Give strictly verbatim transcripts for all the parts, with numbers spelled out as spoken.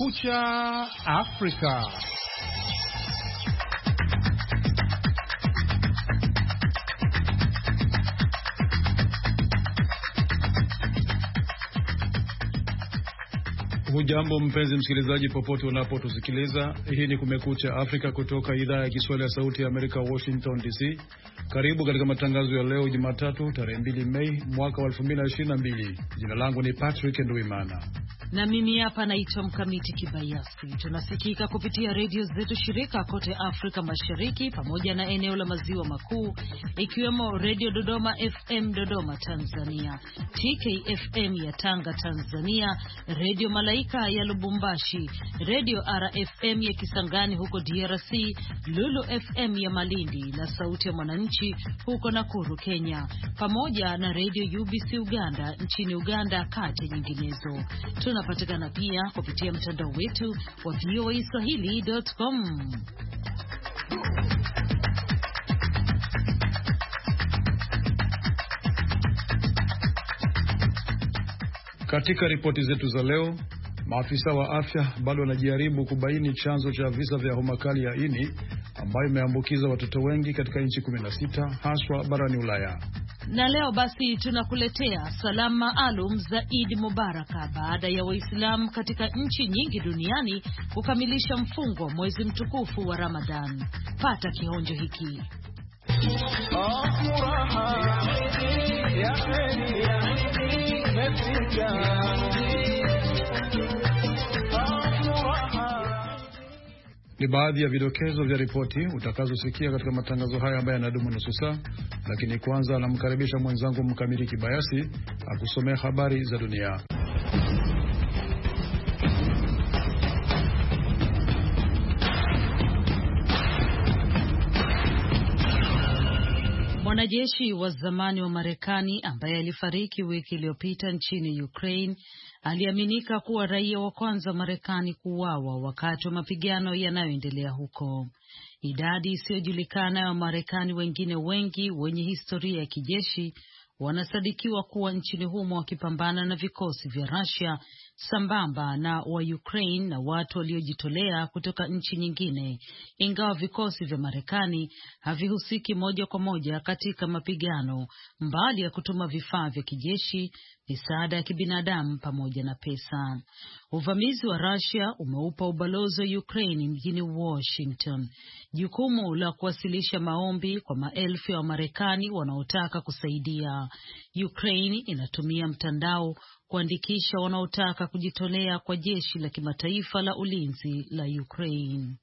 Kumekucha Afrika. Hujambo mpenzi msikilizaji popote unapotusikiliza. Hii ni Kumekucha Afrika kutoka idhaa ya Kiswahili ya Sauti ya Amerika, Washington D C. Karibu katika matangazo ya leo Jumatatu tarehe mbili Mei mwaka wa elfu mbili ishirini na mbili. Jina langu ni Patrick Nduwimana. Na mimi hapa naitwa Mkamiti Kibayasi. Tunasikika kupitia redio zetu shirika kote Afrika Mashariki pamoja na eneo la Maziwa Makuu, ikiwemo Radio Dodoma F M Dodoma Tanzania, T K F M ya Tanga Tanzania, Radio Malaika ya Lubumbashi, Radio R F M ya Kisangani huko D R C, Lulu F M ya Malindi na Sauti ya Mwananchi huko Nakuru Kenya, pamoja na Radio U B C Uganda nchini Uganda, kati nyinginezo. Tunapatikana pia kupitia mtandao wetu wa v o a swahili dot com. Katika ripoti zetu za leo, maafisa wa afya bado wanajaribu kubaini chanzo cha visa vya homa kali ya ini ambayo imeambukiza watoto wengi katika nchi kumi na sita haswa barani Ulaya. Na leo basi tunakuletea salamu maalum za Eid Mubaraka baada ya Waislamu katika nchi nyingi duniani kukamilisha mfungo wa mwezi mtukufu wa Ramadhan. Pata kionjo hiki. Ni baadhi ya vidokezo vya ripoti utakazosikia katika matangazo haya ambayo yanadumu nusu saa, lakini kwanza namkaribisha mwenzangu Mkamiti Kibayasi akusomea habari za dunia. Mwanajeshi wa zamani wa Marekani ambaye alifariki wiki iliyopita nchini Ukraine aliaminika kuwa raia wa kwanza Marekani kuuawa wakati wa mapigano yanayoendelea huko. Idadi isiyojulikana ya Marekani wengine wengi wenye historia ya kijeshi wanasadikiwa kuwa nchini humo wakipambana na vikosi vya Russia sambamba na wa Ukraine na watu waliojitolea kutoka nchi nyingine, ingawa vikosi vya Marekani havihusiki moja kwa moja katika mapigano, mbali ya kutuma vifaa vya kijeshi, misaada ya kibinadamu pamoja na pesa. Uvamizi wa Russia umeupa ubalozi wa Ukraine mjini Washington jukumu la kuwasilisha maombi kwa maelfu ya Marekani wanaotaka kusaidia. Ukraine inatumia mtandao kuandikisha wanaotaka kujitolea kwa jeshi la kimataifa la ulinzi la Ukraine.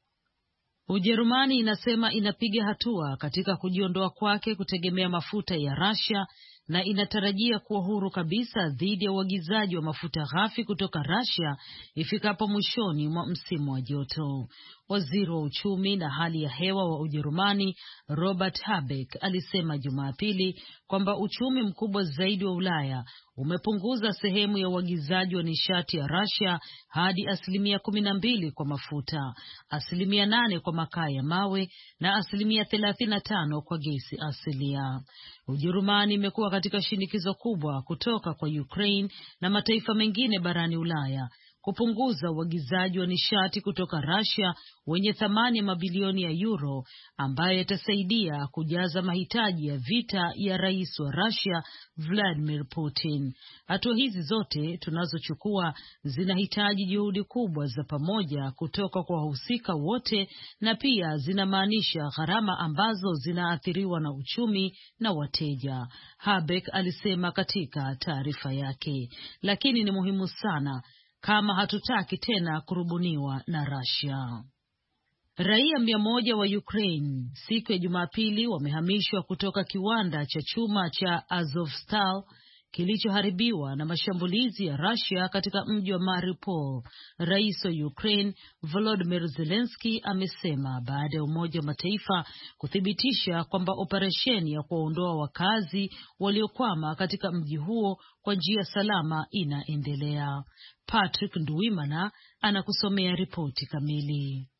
Ujerumani inasema inapiga hatua katika kujiondoa kwake kutegemea mafuta ya Russia na inatarajia kuwa huru kabisa dhidi ya uagizaji wa mafuta ghafi kutoka Russia ifikapo mwishoni mwa msimu wa joto. Waziri wa uchumi na hali ya hewa wa Ujerumani Robert Habeck alisema Jumapili kwamba uchumi mkubwa zaidi wa Ulaya umepunguza sehemu ya uagizaji wa nishati ya Russia hadi asilimia kumi na mbili kwa mafuta, asilimia nane kwa makaa ya mawe na asilimia thelathini na tano kwa gesi asilia. Ujerumani imekuwa katika shinikizo kubwa kutoka kwa Ukraine na mataifa mengine barani Ulaya kupunguza uagizaji wa nishati kutoka Russia wenye thamani ya mabilioni ya euro ambayo yatasaidia kujaza mahitaji ya vita ya rais wa Russia Vladimir Putin. Hatua hizi zote tunazochukua zinahitaji juhudi kubwa za pamoja kutoka kwa wahusika wote na pia zinamaanisha gharama ambazo zinaathiriwa na uchumi na wateja, Habeck alisema katika taarifa yake. Lakini ni muhimu sana kama hatutaki tena kurubuniwa na Russia. Raia mia moja wa Ukraine siku ya Jumapili wamehamishwa kutoka kiwanda cha chuma cha Azovstal kilichoharibiwa na mashambulizi ya Russia katika mji wa Mariupol. Rais wa Ukraine Volodymyr Zelensky amesema baada ya Umoja wa Mataifa kuthibitisha kwamba operesheni ya kuondoa wakazi waliokwama katika mji huo kwa njia salama inaendelea. Patrick Nduwimana anakusomea ripoti kamili.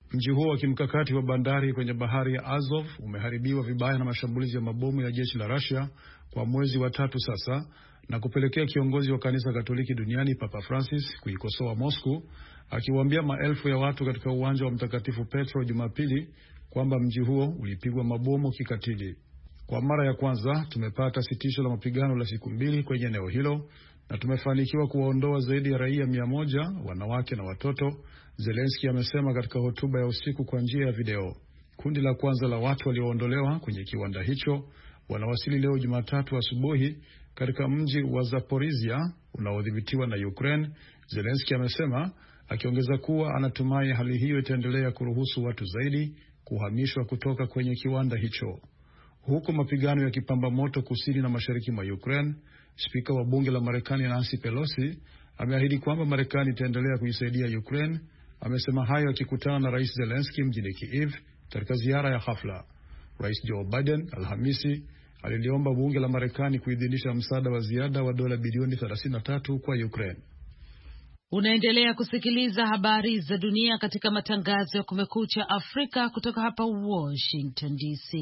Mji huo wa kimkakati wa bandari kwenye bahari ya Azov umeharibiwa vibaya na mashambulizi ya mabomu ya jeshi la Russia kwa mwezi wa tatu sasa, na kupelekea kiongozi wa kanisa Katoliki duniani Papa Francis kuikosoa Moscow, akiwaambia maelfu ya watu katika uwanja wa Mtakatifu Petro Jumapili kwamba mji huo ulipigwa mabomu kikatili. Kwa mara ya kwanza tumepata sitisho la mapigano la siku mbili kwenye eneo hilo na tumefanikiwa kuwaondoa zaidi ya raia mia moja, wanawake na watoto, Zelensky amesema katika hotuba ya usiku kwa njia ya video. Kundi la kwanza la watu walioondolewa kwenye kiwanda hicho wanawasili leo Jumatatu asubuhi katika mji wa Zaporizhia unaodhibitiwa na Ukraine, Zelensky amesema, akiongeza kuwa anatumai hali hiyo itaendelea kuruhusu watu zaidi kuhamishwa kutoka kwenye kiwanda hicho. Huko mapigano ya kipamba moto kusini na mashariki mwa Ukraine, spika wa bunge la Marekani Nancy Pelosi ameahidi kwamba Marekani itaendelea kuisaidia Ukraine. Amesema hayo akikutana na Rais Zelensky mjini Kiev katika ziara ya hafla. Rais Joe Biden Alhamisi aliliomba bunge la Marekani kuidhinisha msaada wa ziada wa dola bilioni thelathini na tatu kwa Ukraine. Unaendelea kusikiliza habari za dunia katika matangazo ya Kumekucha Afrika kutoka hapa Washington D C.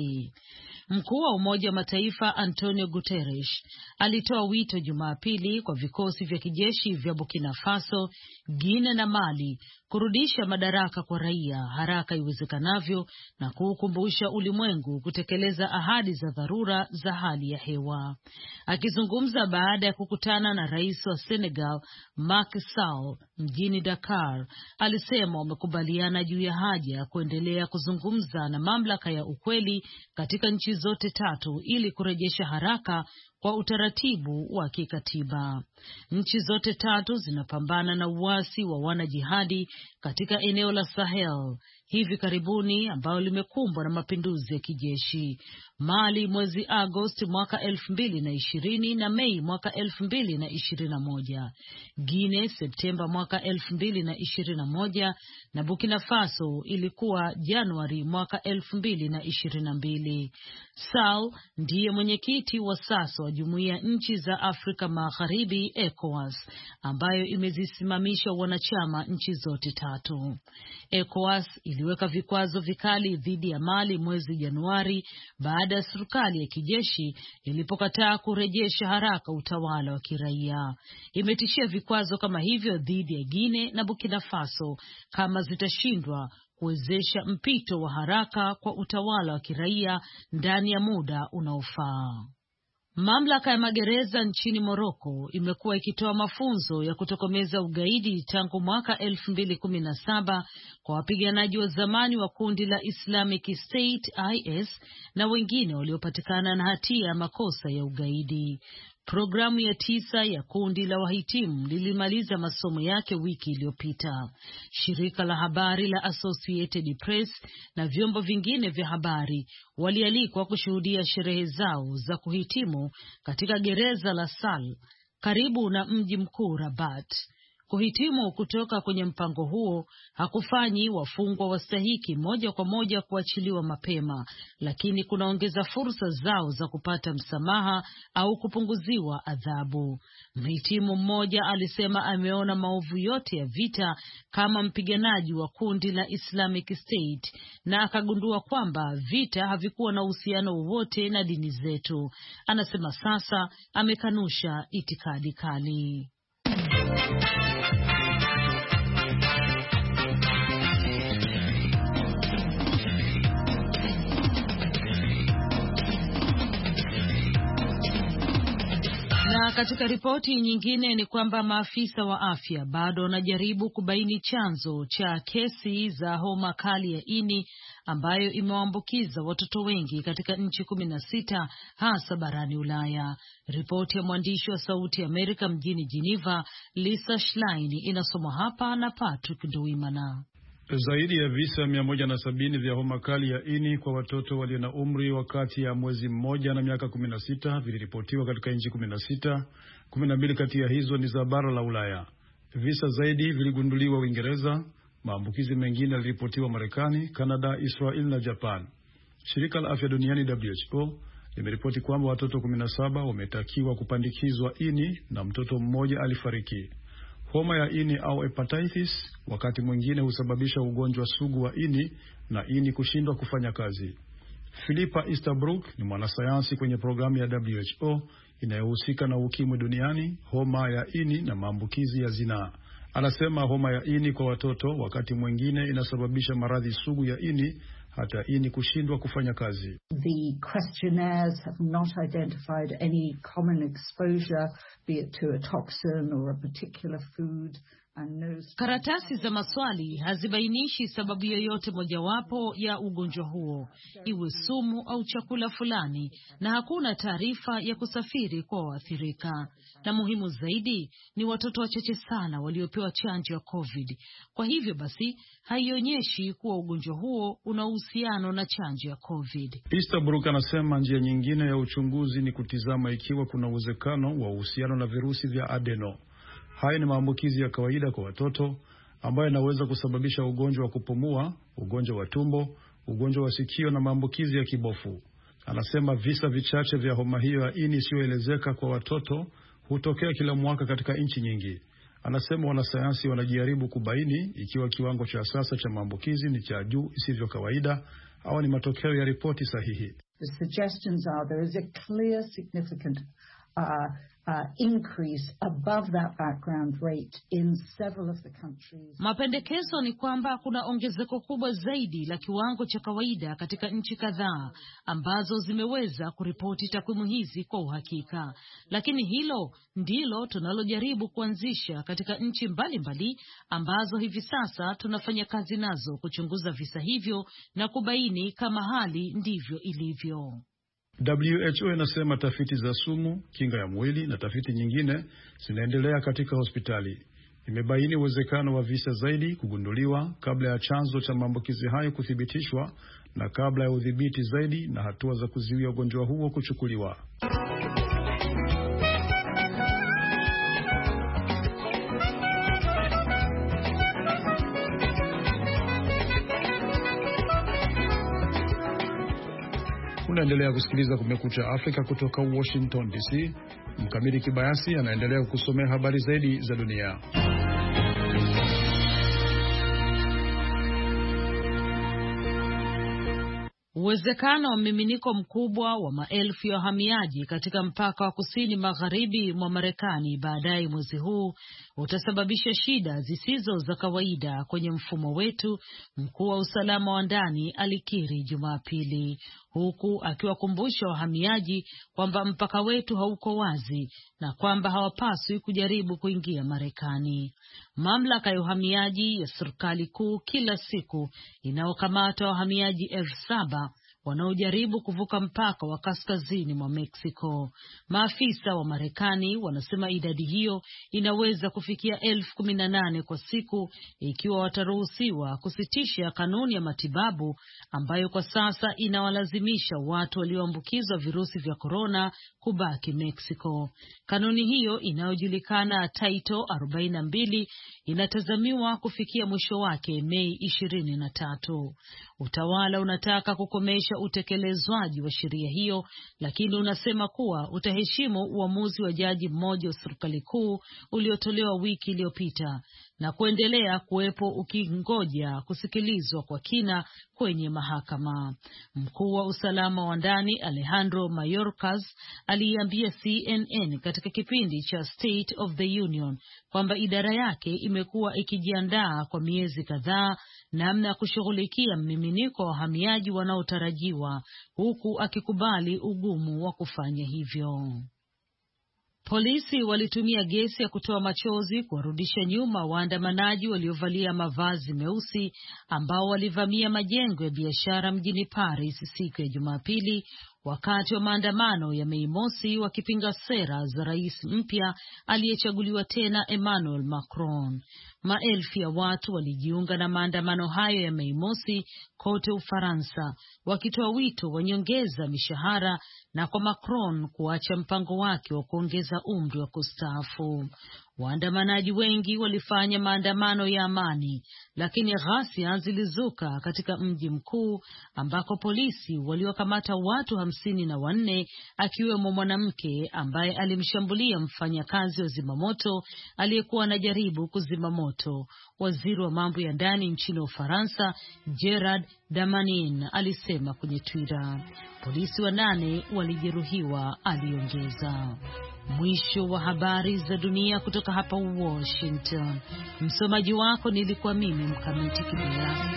Mkuu wa Umoja wa Mataifa Antonio Guterres alitoa wito Jumapili kwa vikosi vya kijeshi vya Burkina Faso, Guinea na Mali kurudisha madaraka kwa raia haraka iwezekanavyo na kuukumbusha ulimwengu kutekeleza ahadi za dharura za hali ya hewa. Akizungumza baada ya kukutana na rais wa Senegal Macky Sall mjini Dakar, alisema wamekubaliana juu ya haja ya kuendelea kuzungumza na mamlaka ya ukweli katika nchi zote tatu ili kurejesha haraka kwa utaratibu wa kikatiba. Nchi zote tatu zinapambana na uasi wa wanajihadi katika eneo la Sahel hivi karibuni ambao limekumbwa na mapinduzi ya kijeshi. Mali mwezi Agosti mwaka elfu mbili na ishirini na Mei mwaka elfu mbili na ishirini na moja, Guinea Septemba mwaka elfu mbili na ishirini na moja na Burkina Faso ilikuwa Januari mwaka elfu mbili na ishirini na mbili. Sall ndiye mwenyekiti wa sasa wa Jumuiya nchi za Afrika Magharibi ECOWAS, ambayo imezisimamisha wanachama nchi zote tatu. ECOWAS iliweka vikwazo vikali dhidi ya Mali mwezi Januari baada ya serikali ya kijeshi ilipokataa kurejesha haraka utawala wa kiraia. Imetishia vikwazo kama hivyo dhidi ya Guinea na Burkina Faso kama zitashindwa kuwezesha mpito wa haraka kwa utawala wa kiraia ndani ya muda unaofaa. Mamlaka ya magereza nchini Morocco imekuwa ikitoa mafunzo ya kutokomeza ugaidi tangu mwaka elfu mbili kumi na saba kwa wapiganaji wa zamani wa kundi la Islamic State I S na wengine waliopatikana na hatia ya makosa ya ugaidi. Programu ya tisa ya kundi la wahitimu lilimaliza masomo yake wiki iliyopita. Shirika la habari la Associated Press na vyombo vingine vya habari walialikwa kushuhudia sherehe zao za kuhitimu katika gereza la Sal karibu na mji mkuu Rabat. Kuhitimu kutoka kwenye mpango huo hakufanyi wafungwa wastahiki moja kwa moja kuachiliwa mapema, lakini kunaongeza fursa zao za kupata msamaha au kupunguziwa adhabu. Mhitimu mmoja alisema ameona maovu yote ya vita kama mpiganaji wa kundi la Islamic State na akagundua kwamba vita havikuwa na uhusiano wowote na dini zetu. Anasema sasa amekanusha itikadi kali. Na katika ripoti nyingine ni kwamba maafisa wa afya bado wanajaribu kubaini chanzo cha kesi za homa kali ya ini ambayo imewaambukiza watoto wengi katika nchi kumi na sita hasa barani Ulaya. Ripoti ya mwandishi wa Sauti ya Amerika mjini Geneva, Lisa Schlein, inasomwa hapa na Patrick Nduwimana. Zaidi ya visa mia moja na sabini vya homa kali ya ini kwa watoto walio na umri wa kati ya mwezi mmoja na miaka kumi na sita viliripotiwa katika nchi kumi na sita. kumi na mbili kati ya hizo ni za bara la Ulaya. Visa zaidi viligunduliwa Uingereza. Maambukizi mengine yaliripotiwa Marekani, Kanada, Israel na Japan. Shirika la Afya Duniani W H O limeripoti kwamba watoto kumi na saba wametakiwa kupandikizwa ini na mtoto mmoja alifariki. Homa ya ini au hepatitis wakati mwingine husababisha ugonjwa sugu wa ini na ini kushindwa kufanya kazi. Philippa Easterbrook ni mwanasayansi kwenye programu ya W H O inayohusika na ukimwi duniani, homa ya ini na maambukizi ya zinaa. Anasema homa ya ini kwa watoto wakati mwingine inasababisha maradhi sugu ya ini, hata ini kushindwa kufanya kazi. The questionnaires have not identified any common exposure, be it to a toxin or a particular food. Karatasi za maswali hazibainishi sababu yoyote mojawapo ya ugonjwa huo, iwe sumu au chakula fulani, na hakuna taarifa ya kusafiri kwa waathirika. Na muhimu zaidi ni watoto wachache sana waliopewa chanjo ya COVID. Kwa hivyo basi haionyeshi kuwa ugonjwa huo una uhusiano na chanjo ya COVID. Easterbrook anasema njia nyingine ya uchunguzi ni kutizama ikiwa kuna uwezekano wa uhusiano na virusi vya adeno. Haya ni maambukizi ya kawaida kwa watoto ambayo yanaweza kusababisha ugonjwa wa kupumua, ugonjwa wa tumbo, ugonjwa wa sikio na maambukizi ya kibofu. Anasema visa vichache vya homa hiyo ya ini isiyoelezeka kwa watoto hutokea kila mwaka katika nchi nyingi. Anasema wanasayansi wanajaribu kubaini ikiwa kiwango cha sasa cha maambukizi ni cha juu isivyo kawaida au ni matokeo ya ripoti sahihi. The suggestions are there is a clear significant uh, Uh, increase above that background rate in several of the countries. Mapendekezo ni kwamba kuna ongezeko kubwa zaidi la kiwango cha kawaida katika nchi kadhaa ambazo zimeweza kuripoti takwimu hizi kwa uhakika. Lakini hilo ndilo tunalojaribu kuanzisha katika nchi mbalimbali ambazo hivi sasa tunafanya kazi nazo kuchunguza visa hivyo na kubaini kama hali ndivyo ilivyo. W H O inasema tafiti za sumu, kinga ya mwili na tafiti nyingine zinaendelea katika hospitali. Imebaini uwezekano wa visa zaidi kugunduliwa kabla ya chanzo cha maambukizi hayo kuthibitishwa na kabla ya udhibiti zaidi na hatua za kuzuia ugonjwa huo kuchukuliwa. Unaendelea kusikiliza Kumekucha Afrika kutoka Washington D C. Mkamili Kibayasi anaendelea kukusomea habari zaidi za dunia. Uwezekano wa mmiminiko mkubwa wa maelfu ya wahamiaji katika mpaka wa kusini magharibi mwa Marekani baadaye mwezi huu utasababisha shida zisizo za kawaida kwenye mfumo wetu, mkuu wa usalama wa ndani alikiri Jumapili, huku akiwakumbusha wahamiaji kwamba mpaka wetu hauko wazi na kwamba hawapaswi kujaribu kuingia Marekani. Mamlaka ya uhamiaji ya serikali kuu kila siku inaokamata wahamiaji elfu saba wanaojaribu kuvuka mpaka wa kaskazini mwa Mexico. Maafisa wa Marekani wanasema idadi hiyo inaweza kufikia elfu kumi na nane kwa siku ikiwa wataruhusiwa kusitisha kanuni ya matibabu ambayo kwa sasa inawalazimisha watu walioambukizwa virusi vya korona kubaki Mexico. Kanuni hiyo inayojulikana Title arobaini na mbili inatazamiwa kufikia mwisho wake Mei ishirini na tatu. Utawala unataka kukomesha utekelezwaji wa sheria hiyo, lakini unasema kuwa utaheshimu uamuzi wa jaji mmoja wa serikali kuu uliotolewa wiki iliyopita na kuendelea kuwepo ukingoja kusikilizwa kwa kina kwenye mahakama. Mkuu wa usalama wa ndani Alejandro Mayorkas aliambia C N N katika kipindi cha State of the Union kwamba idara yake imekuwa ikijiandaa kwa miezi kadhaa namna ya kushughulikia mmiminiko wa wahamiaji wanaotarajiwa, huku akikubali ugumu wa kufanya hivyo. Polisi walitumia gesi ya kutoa machozi kuwarudisha nyuma waandamanaji waliovalia mavazi meusi ambao walivamia majengo ya biashara mjini Paris siku ya Jumapili wakati wa maandamano ya Mei Mosi wakipinga sera za rais mpya aliyechaguliwa tena Emmanuel Macron. Maelfu ya watu walijiunga na maandamano hayo ya Mei Mosi kote Ufaransa, wakitoa wito wa nyongeza mishahara na kwa Macron kuacha mpango wake wa kuongeza umri wa kustaafu. Waandamanaji wengi walifanya maandamano ya amani, lakini ghasia zilizuka katika mji mkuu ambako polisi waliwakamata watu hamsini na wanne, akiwemo mwanamke ambaye alimshambulia mfanyakazi wa zimamoto aliyekuwa anajaribu kuzima moto. Waziri wa mambo ya ndani nchini Ufaransa, Gerard Damanin, alisema kwenye Twitter. Polisi wanane walijeruhiwa, aliongeza. Mwisho wa habari za dunia kutoka hapa Washington. Msomaji wako nilikuwa mimi Mkamiti Kibayasi.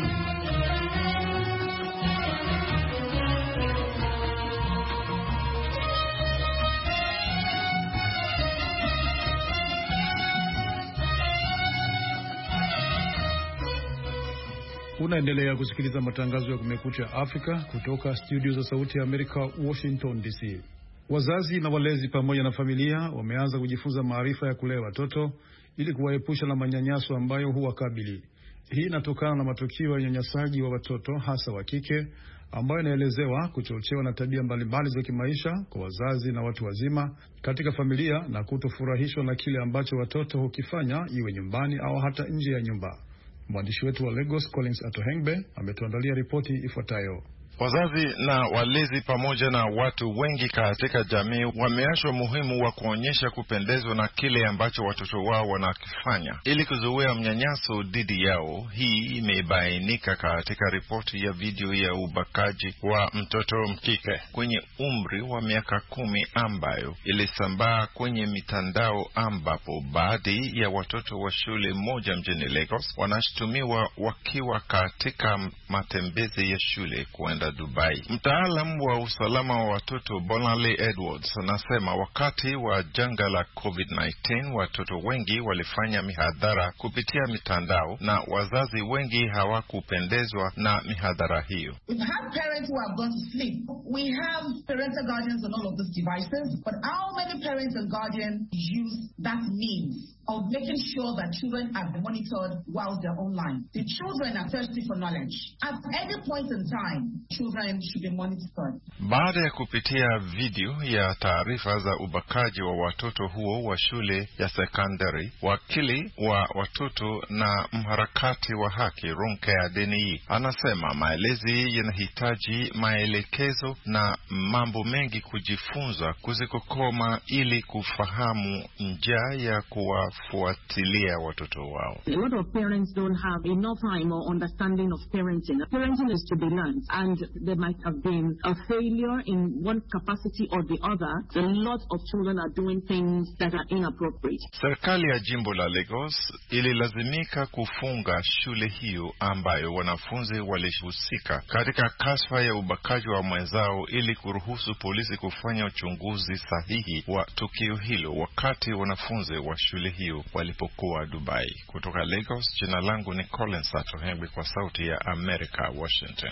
Unaendelea kusikiliza matangazo ya Kumekucha Afrika kutoka studio za Sauti ya Amerika, Washington D C. Wazazi na walezi pamoja na familia wameanza kujifunza maarifa ya kulea watoto ili kuwaepusha na manyanyaso ambayo huwakabili. Hii inatokana na matukio ya unyanyasaji wa watoto hasa wa kike ambayo inaelezewa kuchochewa na tabia mbalimbali za kimaisha kwa wazazi na watu wazima katika familia na kutofurahishwa na kile ambacho watoto hukifanya iwe nyumbani au hata nje ya nyumba. Mwandishi wetu wa Lagos Collins Atohengbe ametuandalia ripoti ifuatayo. Wazazi na walezi pamoja na watu wengi katika jamii wameashwa muhimu wa kuonyesha kupendezwa na kile ambacho watoto wao wanakifanya ili kuzuia mnyanyaso dhidi yao. Hii imebainika katika ripoti ya video ya ubakaji wa mtoto mkike kwenye umri wa miaka kumi ambayo ilisambaa kwenye mitandao, ambapo baadhi ya watoto wa shule moja mjini Lagos wanashtumiwa wakiwa katika matembezi ya shule kuenda Dubai. Mtaalamu wa usalama wa watoto Bonale Edwards anasema wakati wa janga la COVID nineteen watoto wengi walifanya mihadhara kupitia mitandao na wazazi wengi hawakupendezwa na mihadhara hiyo. We have parents who have gone to sleep. We have parental guardians on all of these devices, but how many parents and guardians use that means of making sure that children are monitored while they're online? The children are thirsty for knowledge. At any point in time, children should be monitored. Baada ya kupitia video ya taarifa za ubakaji wa watoto huo wa shule ya secondary, wakili wa watoto na mharakati wa haki Ronke Adeni anasema maelezi yanahitaji maelekezo na mambo mengi kujifunza kuzikokoma ili kufahamu njia ya kuwa fuatilia watoto wao. A lot of parents don't have enough time or understanding of parenting. Parenting is to be learned, and there might have been a failure in one capacity or the other. A lot of children are doing things that are inappropriate. Serikali ya jimbo la Lagos ililazimika kufunga shule hiyo ambayo wanafunzi walihusika katika kashfa ya ubakaji wa mwenzao ili kuruhusu polisi kufanya uchunguzi sahihi wa tukio hilo wakati wanafunzi wa shule hiyo walipokuwa Dubai. Kutoka Lagos, jina langu ni Collins Atohengbe kwa Sauti ya Amerika, Washington.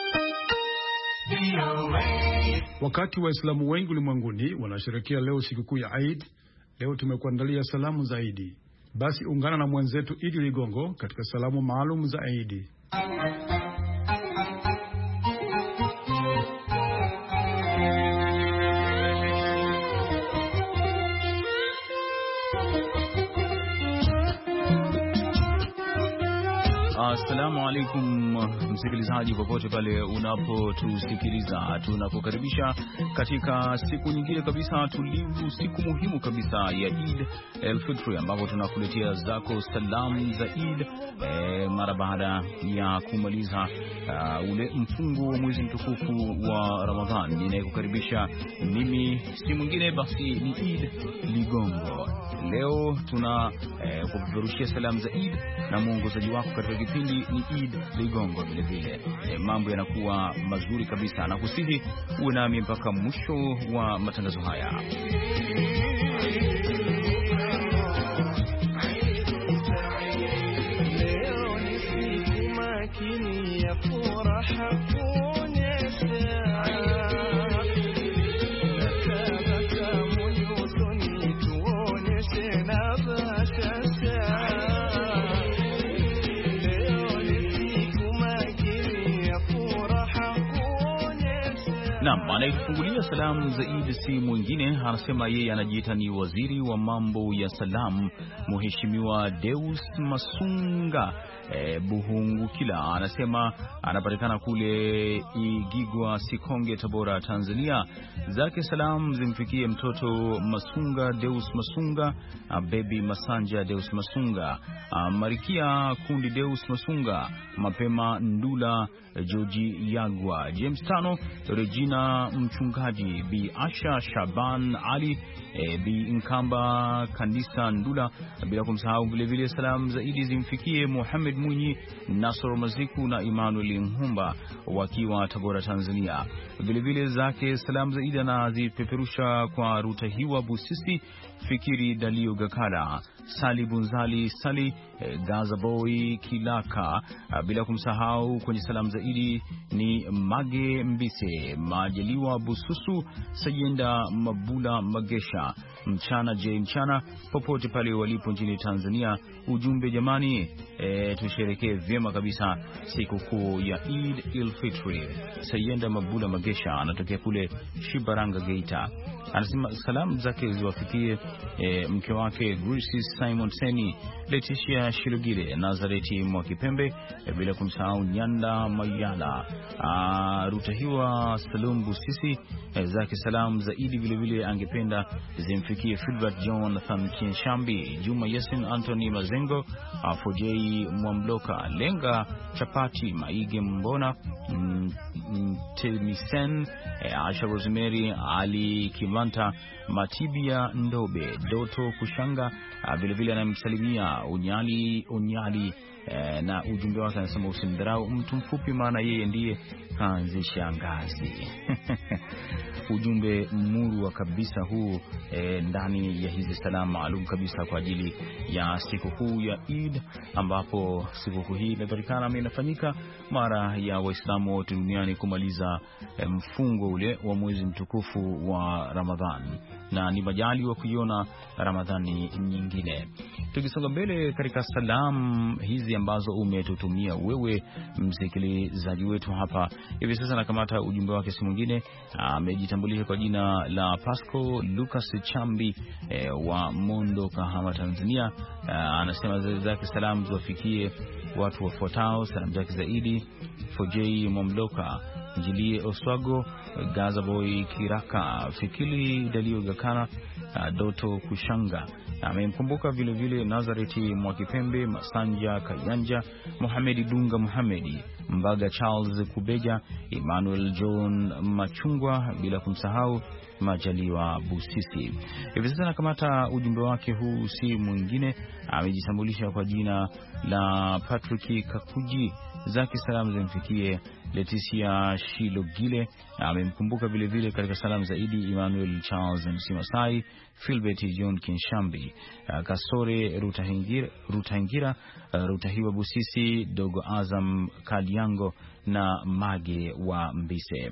Wakati Waislamu wengi ulimwenguni wanasherehekea leo sikukuu ya Eid, leo tumekuandalia salamu za Eid. Basi ungana na mwenzetu Idi Ligongo katika salamu maalum za Eid. Assalamu alaikum msikilizaji popote pale unapotusikiliza. Tunakukaribisha katika siku nyingine kabisa tulivu, siku muhimu kabisa ya Eid al-Fitr, ambapo tunakuletea zako salamu za Eid e, mara baada ya kumaliza uh, ule mfungo wa mwezi mtukufu wa Ramadhan. Ninayekukaribisha mimi si mwingine basi ni Eid Ligongo. Leo tuna eh, kupeperushia salamu za Eid na mwongozaji wako katika kipindi ni Eid Ligongo. Vile vile eh, mambo yanakuwa mazuri kabisa, na kusihi uwe nami mpaka mwisho wa matangazo haya. Leo ni siku makini ya furaha kuonyesha Anayefungulia salamu zaidi si mwingine, anasema yeye anajiita ni waziri wa mambo ya salamu, Mheshimiwa Deus Masunga e, Buhungukila. Anasema anapatikana kule Igigwa, Sikonge, Tabora, Tanzania. Zake salamu zimfikie mtoto Masunga Deus Masunga, baby Masanja Deus Masunga, Marikia Kundi Deus Masunga, Mapema Ndula, Georgi Yagwa, James Tano, Regina Mchungaji, Bi Asha Shaban Ali, e, Bi Nkamba Kanisa Ndula, bila kumsahau vile vile salamu zaidi zimfikie Muhammad Munyi, Nasoro Maziku na Emmanuel Nhumba wakiwa Tabora, Tanzania. Vile vile zake salamu zaidi na zipeperusha kwa Rutahiwa Busisi, Fikiri Dalio Gakala, Sali Bunzali Sali, e, Gaza Boy Kilaka, bila kumsahau kwenye salamu zaidi ni Mage Mbise, Majaliwa Bususu, Sayenda Mabula Magesha, Mchana J Mchana, popote pale walipo nchini Tanzania. Ujumbe jamani, e, tusherekee vyema kabisa siku kuu ya Eid al-Fitr. Sayenda Mabula Magesha anatokea kule Shibaranga, Geita. Anasema salamu zake ziwafikie e, mke wake Grace Simon Seni, Leticia Shilogile, Nazareti Mwakipembe, e, bila kumsahau Nyanda Mayala, a, Rutahiwa Salum Busisi. E, zake salamu zaidi vile vile angependa zimfikie Filbert Jonathan Kinshambi, Juma Yasin, Anthony Mazengo, Fojei Mwamloka, Lenga Chapati, Maige Mbona, Temisen, e, Asha Rosemary, Ali Kimanta, Matibia Ndobe, Doto Kushanga, vile vile anamsalimia Unyali Unyali, e, na ujumbe wake anasema usimdharau mtu mfupi maana yeye ndiye kaanzisha ngazi. Ujumbe murwa kabisa huu e, ndani ya hizi salamu maalum kabisa kwa ajili ya siku kuu ya Eid, ambapo siku kuu hii imepatikana na inafanyika mara ya Waislamu wote duniani kumaliza e, mfungo ule wa mwezi mtukufu wa Ramadhani, na ni majali wa kuiona Ramadhani nyingine. Tukisonga mbele katika salamu hizi ambazo umetutumia wewe msikilizaji wetu hapa hivi sasa, nakamata ujumbe wake si mwingine, amejitambulisha kwa jina la Pasco Lucas Chambi e, wa Mondo, Kahama, Tanzania. A, anasema zake salamu ziwafikie watu wafuatao. Salamu zake zaidi Fojei Momloka, Njilie Oswago, Gaza Boy Kiraka, Fikili Dalio Gakana, Doto Kushanga. Amemkumbuka vile vile Nazareti Mwakipembe, Masanja Kayanja, Muhamedi Dunga Muhamedi, Mbaga Charles Kubeja, Emmanuel John Machungwa, bila kumsahau Majaliwa Busisi. Hivi sasa nakamata ujumbe wake huu si mwingine, amejitambulisha kwa jina la Patrick Kakuji. Zake salamu zimfikie Leticia Shilogile, amemkumbuka vile vile katika salamu zaidi Emmanuel Charles Msimasai, Philbert John Kinshambi, Kasore Rutahingira, Rutahingira, Rutahiwa Busisi, Dogo Azam Kaliango na Mage wa Mbise.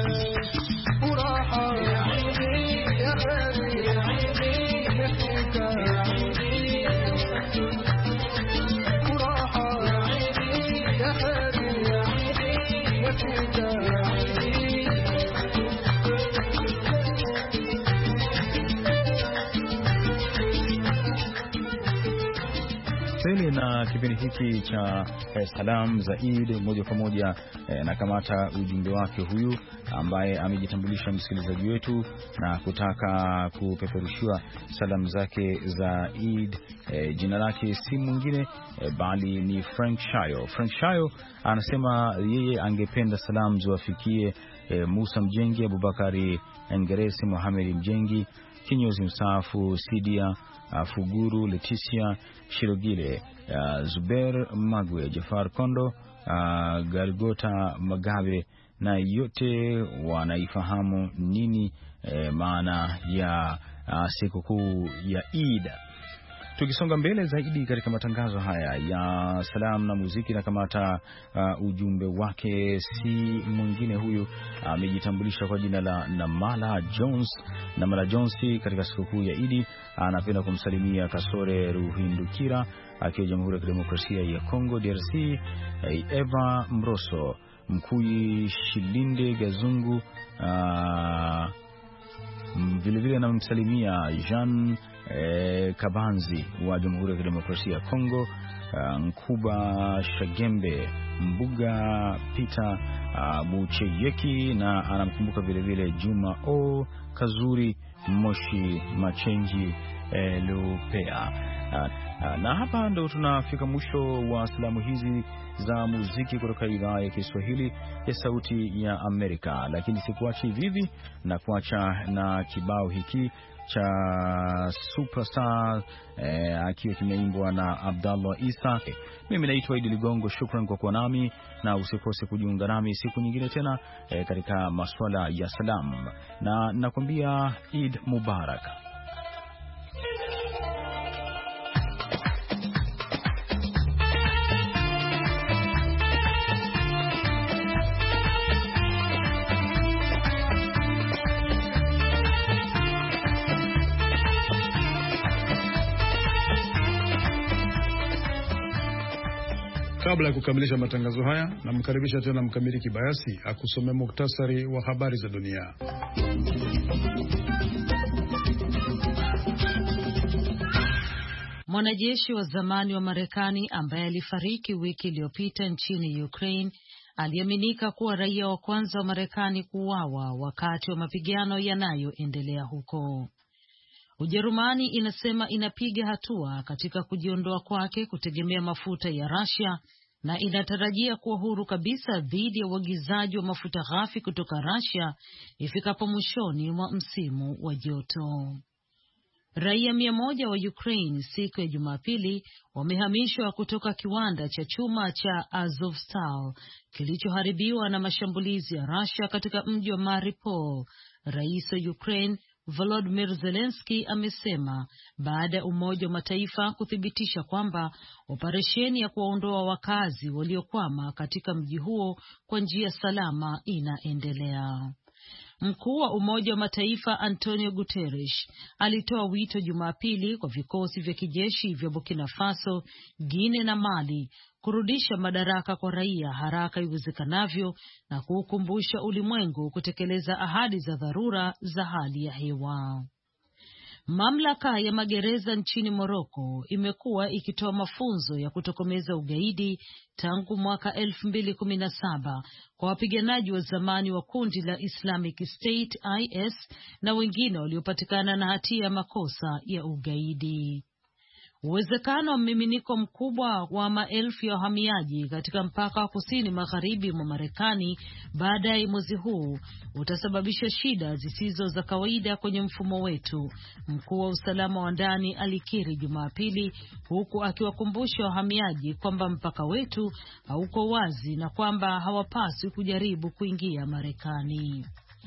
Furaha ya Eid ya Eid ya Eid Sele na kipindi hiki cha eh, salam za Eid moja kwa moja eh, na kamata ujumbe wake huyu ambaye amejitambulisha msikilizaji wetu na kutaka kupeperushiwa salamu zake za Eid. Eh, jina lake si mwingine eh, bali ni Frank Shayo. Frank Shayo anasema yeye angependa salamu ziwafikie eh, Musa Mjengi, Abubakari Ngeresi, Mohamed Mjengi, kinyozi mstaafu Sidia Uh, Fuguru, Leticia Shirogile, uh, Zuber Magwe, Jafar Kondo, uh, Gargota Magabe, na yote wanaifahamu nini eh, maana ya uh, sikukuu ya Eid. Tukisonga mbele zaidi katika matangazo haya ya salamu na muziki, na kamata uh, ujumbe wake si mwingine huyu amejitambulisha uh, kwa jina la Namala Jones. Namala Jones katika sikukuu ya Eid anapenda kumsalimia Kasore Ruhindukira akiwa Jamhuri ya Kidemokrasia ya Kongo D R C, Eva Mroso, Mkuyi Shilinde Gazungu, uh, vile vile anamsalimia Jean eh, Kabanzi wa Jamhuri ya Kidemokrasia ya Kongo, uh, Nkuba Shagembe, Mbuga Pita uh, Bucheyeki, na anamkumbuka vile vile Juma O Kazuri Moshi Machenji eh, Lupea. Uh, uh, na hapa ndo tunafika mwisho wa salamu hizi za muziki kutoka idhaa ya Kiswahili ya Sauti ya Amerika, lakini sikuachi vivi na kuacha na kibao hiki cha Superstar eh, akiwa kimeimbwa na Abdallah Isa. Mimi naitwa Idi Ligongo, shukran kwa kuwa nami, na usikose kujiunga nami siku nyingine tena eh, katika masuala ya salam, na nakwambia Eid Mubarak. Kabla ya kukamilisha matangazo haya, namkaribisha tena Mkamili Kibayasi akusomea muktasari wa habari za dunia. Mwanajeshi wa zamani wa Marekani ambaye alifariki wiki iliyopita nchini Ukraine aliaminika kuwa raia wa kwanza wa Marekani kuuawa wakati wa mapigano yanayoendelea huko. Ujerumani inasema inapiga hatua katika kujiondoa kwake kutegemea mafuta ya Russia na inatarajia kuwa huru kabisa dhidi ya uagizaji wa mafuta ghafi kutoka Russia ifikapo mwishoni mwa msimu wa joto. Raia mia moja wa Ukraine siku ya Jumapili wamehamishwa kutoka kiwanda cha chuma cha Azovstal kilichoharibiwa na mashambulizi ya Russia katika mji wa Mariupol. Rais wa Ukraine Volodymyr Zelensky amesema baada ya Umoja wa Mataifa kuthibitisha kwamba operesheni ya kuwaondoa wakazi waliokwama katika mji huo kwa njia salama inaendelea. Mkuu wa Umoja wa Mataifa Antonio Guterres alitoa wito Jumapili kwa vikosi vya kijeshi vya Burkina Faso, Guinea na Mali kurudisha madaraka kwa raia haraka iwezekanavyo na kuukumbusha ulimwengu kutekeleza ahadi za dharura za hali ya hewa. Mamlaka ya magereza nchini Morocco imekuwa ikitoa mafunzo ya kutokomeza ugaidi tangu mwaka elfu mbili kumi na saba kwa wapiganaji wa zamani wa kundi la Islamic State I S na wengine waliopatikana na hatia ya makosa ya ugaidi. Uwezekano wa mmiminiko mkubwa wa maelfu ya wahamiaji katika mpaka wa kusini magharibi mwa Marekani baadaye mwezi huu utasababisha shida zisizo za kawaida kwenye mfumo wetu, mkuu wa usalama wa ndani alikiri Jumapili, huku akiwakumbusha wahamiaji kwamba mpaka wetu hauko wazi na kwamba hawapaswi kujaribu kuingia Marekani.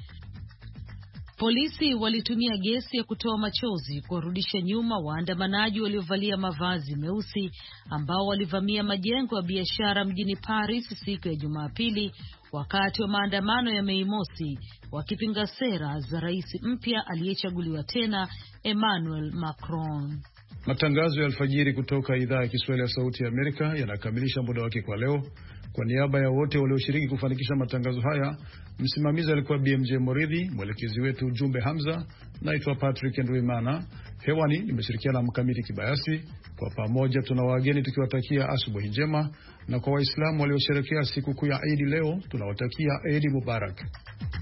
Polisi walitumia gesi ya kutoa machozi kuwarudisha nyuma waandamanaji waliovalia mavazi meusi ambao walivamia majengo ya biashara mjini Paris siku ya Jumapili wakati wa maandamano ya Mei Mosi, wakipinga sera za rais mpya aliyechaguliwa tena Emmanuel Macron. Matangazo ya alfajiri kutoka idhaa ya Kiswahili ya Sauti ya Amerika yanakamilisha muda wake kwa leo. Kwa niaba ya wote walioshiriki kufanikisha matangazo haya, msimamizi alikuwa B M J Moridhi, mwelekezi wetu Jumbe Hamza, naitwa Patrick Ndwimana. Hewani nimeshirikiana na Mkamiti Kibayasi. Kwa pamoja tuna wageni tukiwatakia asubuhi njema, na kwa Waislamu waliosherehekea siku kuu ya Eid leo tunawatakia Eid Mubarak.